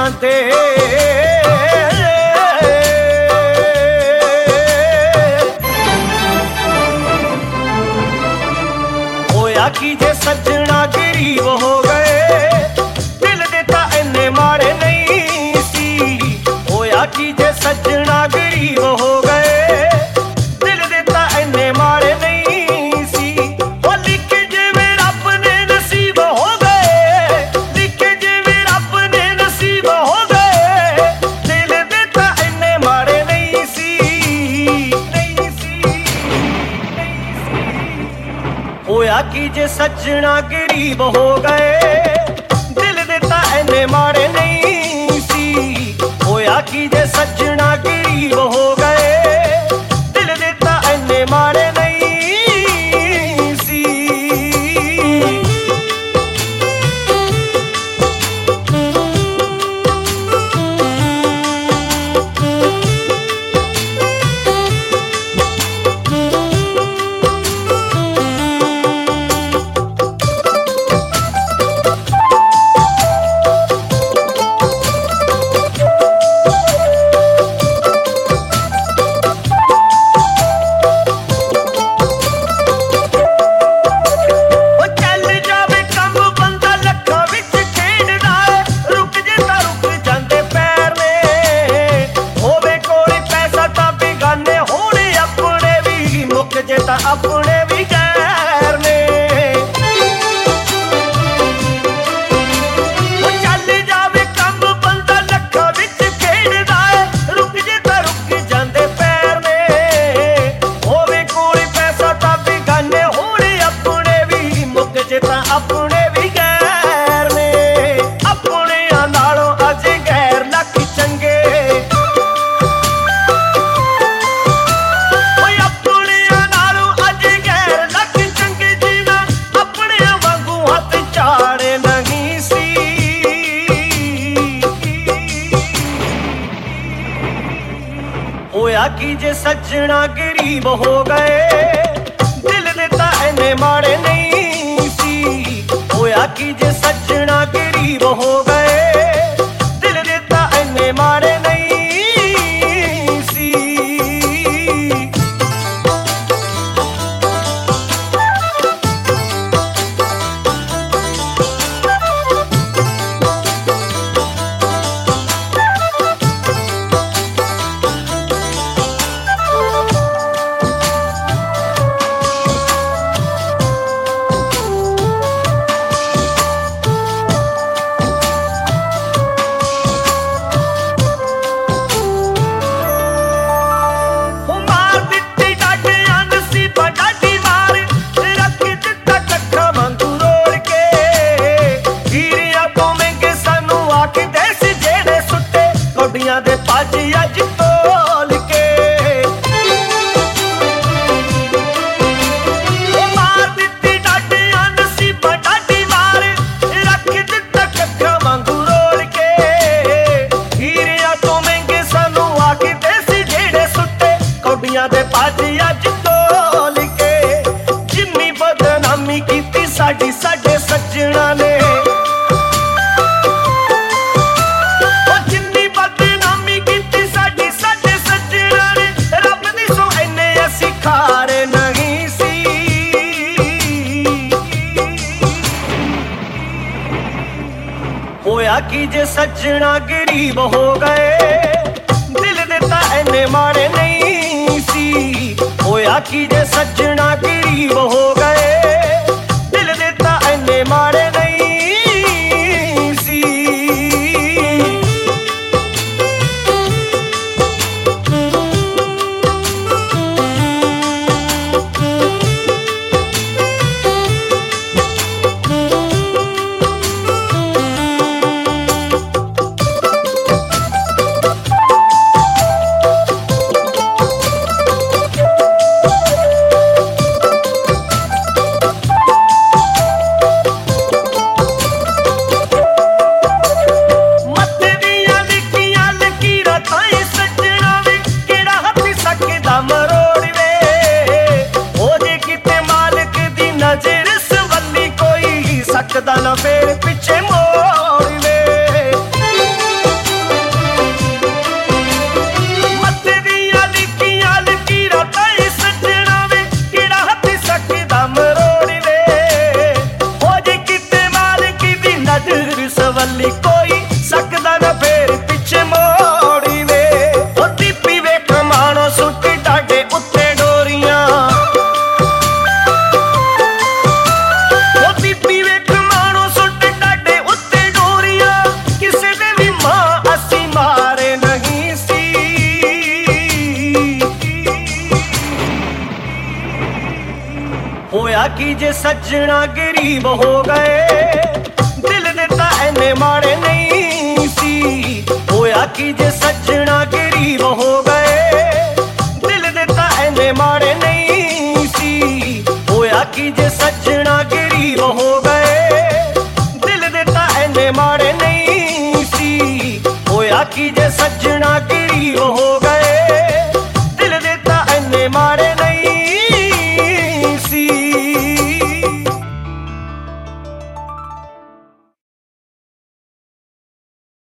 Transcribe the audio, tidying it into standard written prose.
जाते। होया कि जे सजना गरीब हो गए, दिल देता इन्ने माड़े नहीं सी। होया कि जे सजना गरीब हो गए, दिल देता इन्ने माड़े नहीं सी। वो लिखे जिवें रब ने नसीब हो गए, लिखे जिवें रब ने नसीब हो गए, दिल देता इन्ने माड़े नहीं सी, नहीं सी, नहीं सी। होया कि जे सजना गरीब हो गए, दिल देता इन्ने माड़े नहीं सी। होया कि जे सजना गरीब हो गए, दिल देता इन्ने माड़े नहीं सी। अपने भी गैर ने चल जावे कम बंदा लखा विच खेड़दा है, रुक जे तां रुक जांदे पैर ने। होवे कोल पैसा तां बेगाने होणे अपने भी, मुक जे तां अपने भी गैर ने। अपनियां नालों अजे गैर लख चंगे, होया कि जे सजना गरीब हो गए, दिल देता इन्ने माड़े नहीं सी। होया कि जे सजना गरीब हो गए, दिल देता इन्ने माड़े नहीं सी। दे पाजी अज तोल के मार दित्ती डाडियां नसीबां डाडी मार, रख दित्ता कक्खा वांगू रोल के। हीरियां तो महंगे सानू आके देसी जेड़े सुट्टे, कौडियां दे पाजी अज तोल के। जिन्नी बदनामी कीती साडी साडे सज्जणा ने, होया कि जे सजना गरीब हो गए, दिल देता इन्ने माड़े नहीं सी। होया कि जे सजना गरीब हो गए, दिल देता इन्ने माड़े नहीं सी। सकदा ना फिर पिछे मोड़ ले। होया कि जे सज्जना गरीब हो गए, दिल दिता इन्ने माड़े नहीं सी। होया कि जे सज्जना गरीब हो गए, दिल दिता इन्ने माड़े नहीं सी। होया कि जे सज्जना गरीब हो गए, दिल दिता इन्ने माड़े नहीं सी। होया कि जे सज्जना गरीब हो गए।